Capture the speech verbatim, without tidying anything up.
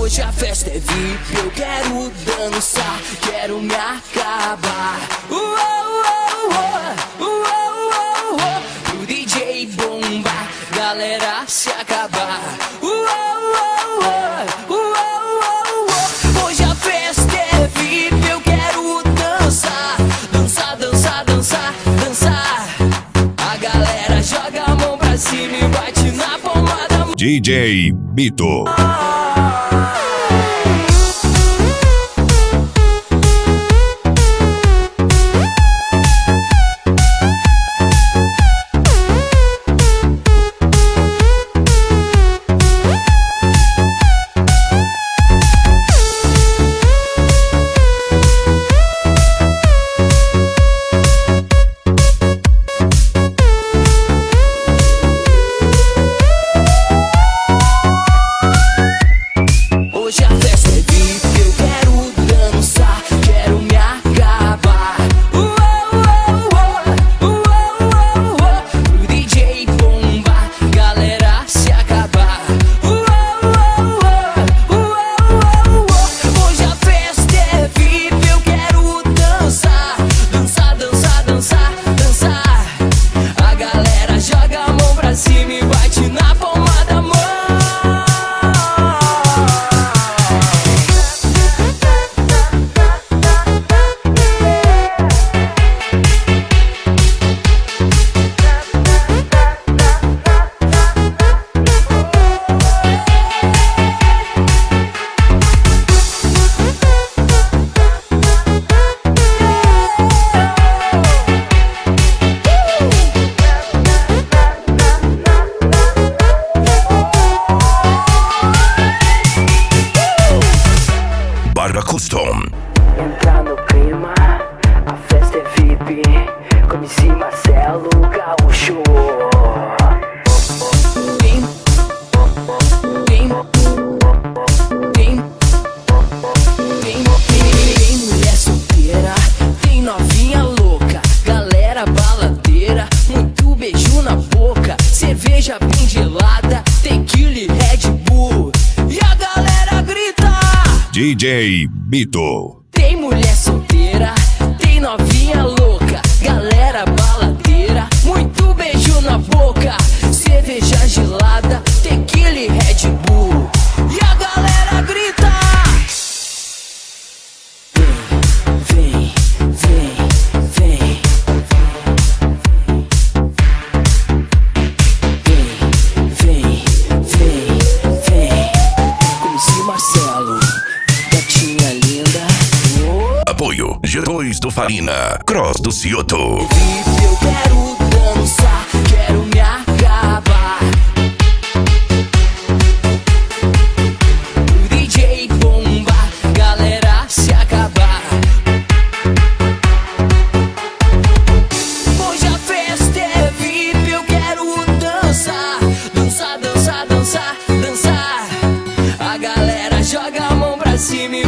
Hoje a festa é V I P, eu quero dançar, quero me acabar. Uou, uou, uou, uou, uou, uou. O D J bomba, galera se acabar. Uou, uou, uou, uou, uou, uou. Hoje a festa é V I P, eu quero dançar, dançar, dançar, dançar, dançar. A galera joga a mão pra cima e bate na palma da mão. D J Bito. Hoje a festa é V I P, eu quero dançar, quero me acabar. Uou, uou, uou, uou, uou, uou. O D J bomba, galera se acabar. Uou, uou, uou, uou, uou, uou. Hoje a festa é V I P, eu quero dançar, dançar, dançar, dançar, dançar. A galera joga a mão pra cima e bate na palma da mão. Barra Custom. Entra no clima, a festa é V I P, com M C Marcelo Gaúcho. Tem, tem, tem, tem, tem mulher solteira, tem novinha louca, galera baladeira, muito beijo na boca, cerveja bem gelada, tequila e Red Bull, e a galera grita. D J Bito. Tem mulher solteira, tem novinha louca, galera baladeira, muito beijo na boca, cerveja gelada, tequila e Red Bull, e a galera grita. Vem, vem, vem, vem, vem, vem, vem. Com M C Marcelo, gatinha linda. Apoio G dois do Farina, Cross do Cioto. V I P, eu quero dançar, quero me acabar. O D J bomba, galera se acabar. Hoje a festa é V I P, eu quero dançar, dançar, dançar, dançar, dançar. A galera joga a mão pra cima e